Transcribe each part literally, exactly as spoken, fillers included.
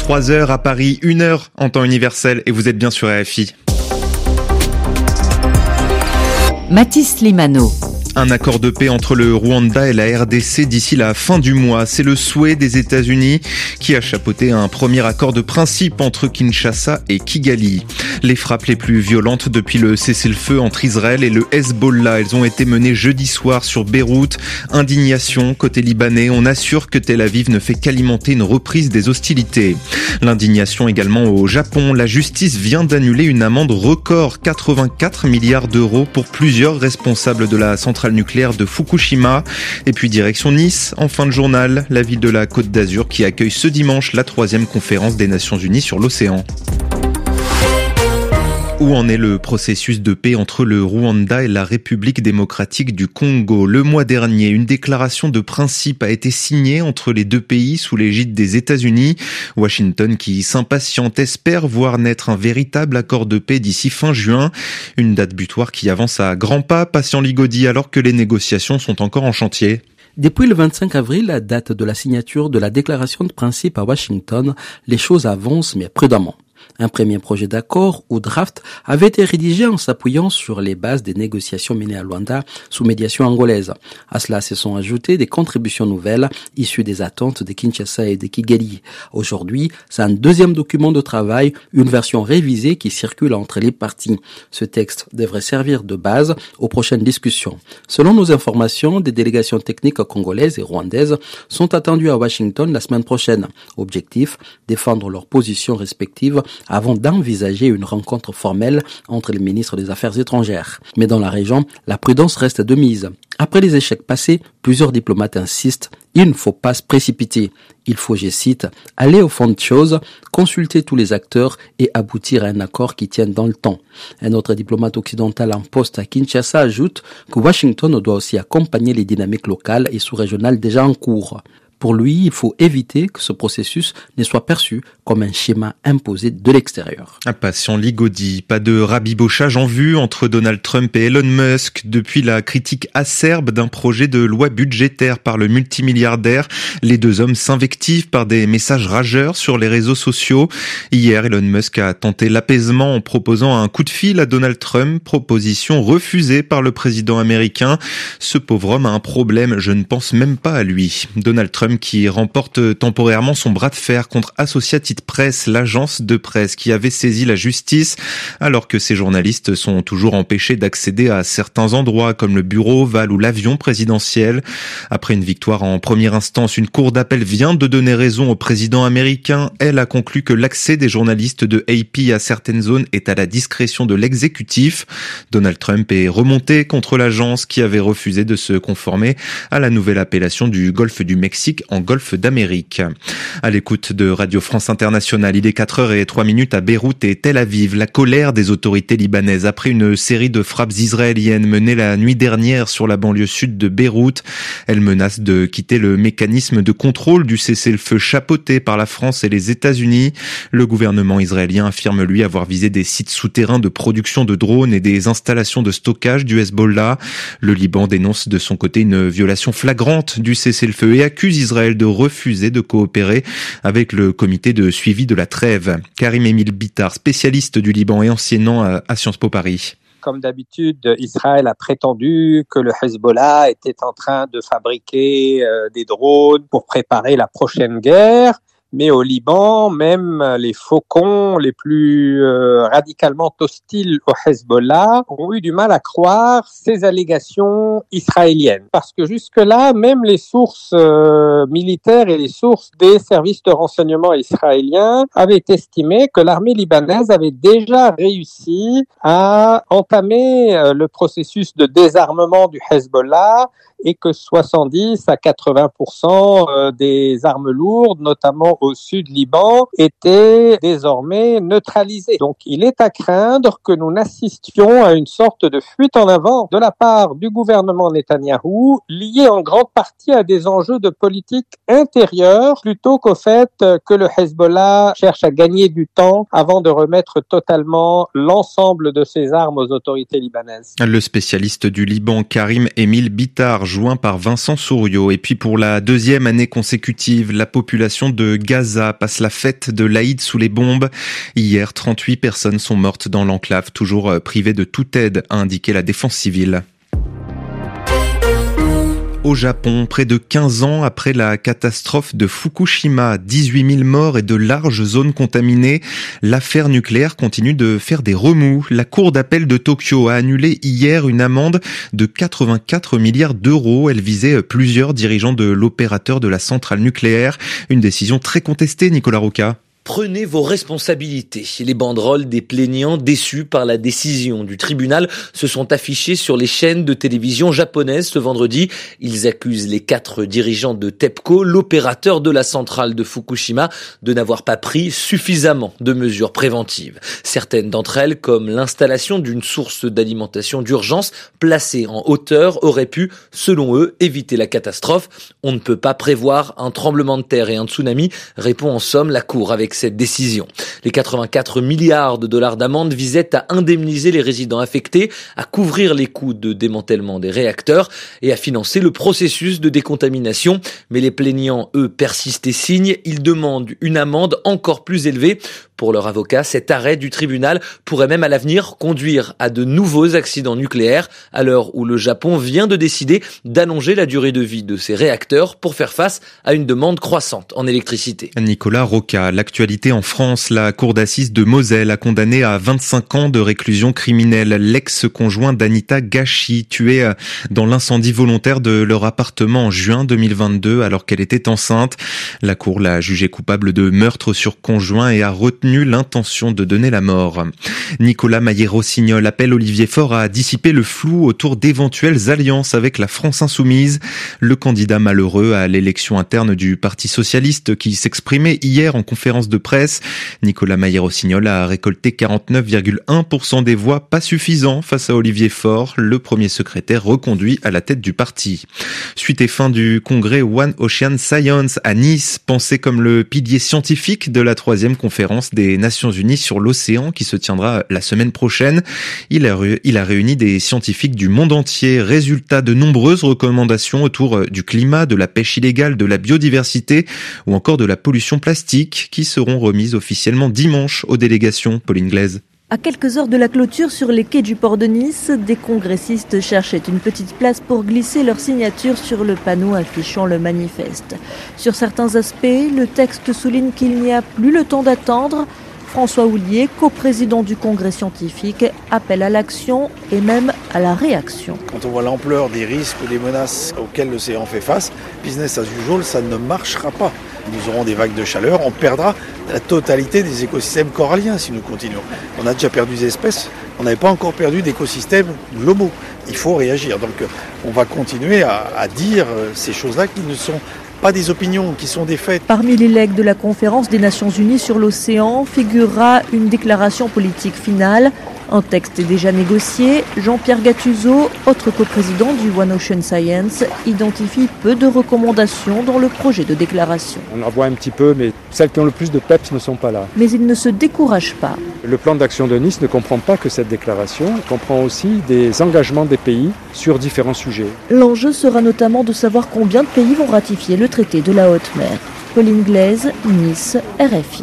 trois heures à Paris, une heure en temps universel et vous êtes bien sur R F I. Mathis Limano. Un accord de paix entre le Rwanda et la R D C d'ici la fin du mois. C'est le souhait des États-Unis qui a chapeauté un premier accord de principe entre Kinshasa et Kigali. Les frappes les plus violentes depuis le cessez-le-feu entre Israël et le Hezbollah, elles ont été menées jeudi soir sur Beyrouth. Indignation côté libanais, on assure que Tel Aviv ne fait qu'alimenter une reprise des hostilités. L'indignation également au Japon. La justice vient d'annuler une amende record, quatre-vingt-quatre milliards d'euros pour plusieurs responsables de la centrale nucléaire de Fukushima. Et puis direction Nice, en fin de journal, la ville de la Côte d'Azur qui accueille ce dimanche la troisième conférence des Nations Unies sur l'océan. Où en est le processus de paix entre le Rwanda et la République démocratique du Congo? Le mois dernier, une déclaration de principe a été signée entre les deux pays sous l'égide des États-Unis. Washington, qui s'impatiente, espère voir naître un véritable accord de paix d'ici fin juin. Une date butoir qui avance à grands pas, patient Ligodi, alors que les négociations sont encore en chantier. Depuis le vingt-cinq avril, la date de la signature de la déclaration de principe à Washington, les choses avancent mais prudemment. Un premier projet d'accord ou draft avait été rédigé en s'appuyant sur les bases des négociations menées à Luanda sous médiation angolaise. À cela se sont ajoutées des contributions nouvelles issues des attentes de Kinshasa et de Kigali. Aujourd'hui, c'est un deuxième document de travail, une version révisée qui circule entre les parties. Ce texte devrait servir de base aux prochaines discussions. Selon nos informations, des délégations techniques congolaises et rwandaises sont attendues à Washington la semaine prochaine. Objectif, défendre leurs positions respectives avant d'envisager une rencontre formelle entre les ministres des Affaires étrangères. Mais dans la région, la prudence reste de mise. Après les échecs passés, plusieurs diplomates insistent, il ne faut pas se précipiter. Il faut, je cite, aller au fond de choses, consulter tous les acteurs et aboutir à un accord qui tienne dans le temps. Un autre diplomate occidental en poste à Kinshasa ajoute que Washington doit aussi accompagner les dynamiques locales et sous-régionales déjà en cours. Pour lui, il faut éviter que ce processus ne soit perçu comme un schéma imposé de l'extérieur. Un patient Ligodi, pas de rabibochage en vue entre Donald Trump et Elon Musk. Depuis la critique acerbe d'un projet de loi budgétaire par le multimilliardaire, les deux hommes s'invectivent par des messages rageurs sur les réseaux sociaux. Hier, Elon Musk a tenté l'apaisement en proposant un coup de fil à Donald Trump, proposition refusée par le président américain. Ce pauvre homme a un problème, je ne pense même pas à lui. Donald Trump qui remporte temporairement son bras de fer contre Associated Press, l'agence de presse qui avait saisi la justice, alors que ces journalistes sont toujours empêchés d'accéder à certains endroits comme le bureau ovale ou l'avion présidentiel. Après une victoire en première instance, une cour d'appel vient de donner raison au président américain. Elle a conclu que l'accès des journalistes de A P à certaines zones est à la discrétion de l'exécutif. Donald Trump est remonté contre l'agence qui avait refusé de se conformer à la nouvelle appellation du Golfe du Mexique en Golfe d'Amérique. À l'écoute de Radio France Internationale, il est quatre heures zéro trois minutes à Beyrouth et Tel Aviv. La colère des autorités libanaises après une série de frappes israéliennes menées la nuit dernière sur la banlieue sud de Beyrouth. Elles menacent de quitter le mécanisme de contrôle du cessez-le-feu chapeauté par la France et les États-Unis. Le gouvernement israélien affirme lui avoir visé des sites souterrains de production de drones et des installations de stockage du Hezbollah. Le Liban dénonce de son côté une violation flagrante du cessez-le-feu et accuse Israël de refuser de coopérer avec le comité de suivi de la trêve. Karim-Émile Bittard, spécialiste du Liban et enseignant à Sciences Po Paris. Comme d'habitude, Israël a prétendu que le Hezbollah était en train de fabriquer euh, des drones pour préparer la prochaine guerre. Mais au Liban, même les faucons les plus euh, radicalement hostiles au Hezbollah ont eu du mal à croire ces allégations israéliennes. Parce que jusque-là, même les sources euh, militaires et les sources des services de renseignement israéliens avaient estimé que l'armée libanaise avait déjà réussi à entamer euh, le processus de désarmement du Hezbollah et que soixante-dix à quatre-vingts pour cent des armes lourdes, notamment au sud Liban, étaient désormais neutralisées. Donc il est à craindre que nous n'assistions à une sorte de fuite en avant de la part du gouvernement Netanyahou, liée en grande partie à des enjeux de politique intérieure, plutôt qu'au fait que le Hezbollah cherche à gagner du temps avant de remettre totalement l'ensemble de ses armes aux autorités libanaises. Le spécialiste du Liban, Karim-Émile Bittard, joint par Vincent Souriau. Et puis pour la deuxième année consécutive, la population de Gaza passe la fête de l'Aïd sous les bombes. Hier, trente-huit personnes sont mortes dans l'enclave, toujours privées de toute aide, a indiqué la défense civile. Au Japon, près de quinze ans après la catastrophe de Fukushima, dix-huit mille morts et de larges zones contaminées, l'affaire nucléaire continue de faire des remous. La Cour d'appel de Tokyo a annulé hier une amende de quatre-vingt-quatre milliards d'euros. Elle visait plusieurs dirigeants de l'opérateur de la centrale nucléaire. Une décision très contestée, Nicolas Roca. Prenez vos responsabilités. Les banderoles des plaignants déçus par la décision du tribunal se sont affichées sur les chaînes de télévision japonaises ce vendredi. Ils accusent les quatre dirigeants de TEPCO, l'opérateur de la centrale de Fukushima, de n'avoir pas pris suffisamment de mesures préventives. Certaines d'entre elles, comme l'installation d'une source d'alimentation d'urgence placée en hauteur, auraient pu, selon eux, éviter la catastrophe. On ne peut pas prévoir un tremblement de terre et un tsunami, répond en somme la Cour avec cette décision. Les quatre-vingt-quatre milliards de dollars d'amende visaient à indemniser les résidents affectés, à couvrir les coûts de démantèlement des réacteurs et à financer le processus de décontamination. Mais les plaignants, eux, persistent et signent. Ils demandent une amende encore plus élevée. Pour leur avocat, cet arrêt du tribunal pourrait même à l'avenir conduire à de nouveaux accidents nucléaires, à l'heure où le Japon vient de décider d'allonger la durée de vie de ses réacteurs pour faire face à une demande croissante en électricité. Nicolas Roca, l'actualité en France, la cour d'assises de Moselle a condamné à vingt-cinq ans de réclusion criminelle l'ex-conjoint d'Anita Gachi, tué dans l'incendie volontaire de leur appartement en juin deux mille vingt-deux alors qu'elle était enceinte. La cour l'a jugé coupable de meurtre sur conjoint et a retenu l'intention de donner la mort. Nicolas Maillé-Rossignol appelle Olivier Faure à dissiper le flou autour d'éventuelles alliances avec la France insoumise. Le candidat malheureux à l'élection interne du Parti socialiste qui s'exprimait hier en conférence de presse. Nicolas Maillé-Rossignol a récolté quarante-neuf virgule un pour cent des voix, pas suffisant face à Olivier Faure, le premier secrétaire reconduit à la tête du parti. Suite et fin du congrès One Ocean Science à Nice, pensé comme le pilier scientifique de la troisième conférence des Nations Unies sur l'océan qui se tiendra la semaine prochaine. Il a, il a réuni des scientifiques du monde entier. Résultat de nombreuses recommandations autour du climat, de la pêche illégale, de la biodiversité ou encore de la pollution plastique qui seront remises officiellement dimanche aux délégations. Pauline Glaise. À quelques heures de la clôture sur les quais du port de Nice, des congressistes cherchaient une petite place pour glisser leur signature sur le panneau affichant le manifeste. Sur certains aspects, le texte souligne qu'il n'y a plus le temps d'attendre. François Houllier, coprésident du congrès scientifique, appelle à l'action et même à la réaction. Quand on voit l'ampleur des risques ou des menaces auxquelles l'océan fait face, business as usual, ça ne marchera pas. Nous aurons des vagues de chaleur, on perdra la totalité des écosystèmes coralliens si nous continuons. On a déjà perdu des espèces, on n'avait pas encore perdu d'écosystèmes globaux. Il faut réagir. Donc on va continuer à, à dire ces choses-là qui ne sont pas des opinions, qui sont des faits. Parmi les legs de la conférence des Nations Unies sur l'océan figurera une déclaration politique finale. Un texte est déjà négocié. Jean-Pierre Gattuso, autre coprésident du One Ocean Science, identifie peu de recommandations dans le projet de déclaration. On en voit un petit peu, mais celles qui ont le plus de peps ne sont pas là. Mais il ne se décourage pas. Le plan d'action de Nice ne comprend pas que cette déclaration, il comprend aussi des engagements des pays sur différents sujets. L'enjeu sera notamment de savoir combien de pays vont ratifier le traité de la haute mer. Pauline Glaise, Nice, R F I.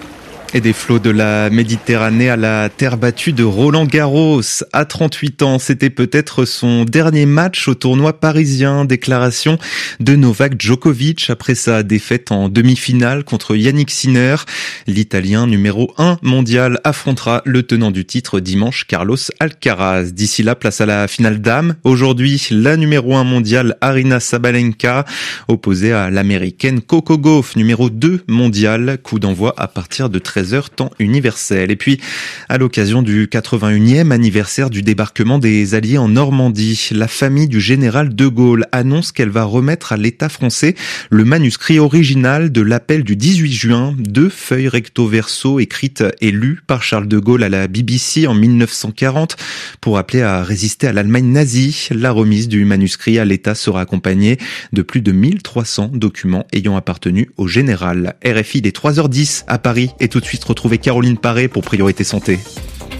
Et des flots de la Méditerranée à la terre battue de Roland Garros. À trente-huit ans, c'était peut-être son dernier match au tournoi parisien. Déclaration de Novak Djokovic après sa défaite en demi-finale contre Yannick Sinner. L'Italien numéro un mondial affrontera le tenant du titre dimanche, Carlos Alcaraz. D'ici là, place à la finale dames. Aujourd'hui, la numéro un mondiale Aryna Sabalenka opposée à l'américaine Coco Gauff, numéro deux mondial. Coup d'envoi à partir de treize heures temps universel. Et puis, à l'occasion du quatre-vingt-unième anniversaire du débarquement des Alliés en Normandie, la famille du général de Gaulle annonce qu'elle va remettre à l'État français le manuscrit original de l'appel du dix-huit juin, deux feuilles recto-verso écrites et lues par Charles de Gaulle à la B B C en mille neuf cent quarante pour appeler à résister à l'Allemagne nazie. La remise du manuscrit à l'État sera accompagnée de plus de mille trois cents documents ayant appartenu au général. R F I des trois heures dix à Paris et tout de suite retrouver Caroline Paré pour Priorité Santé.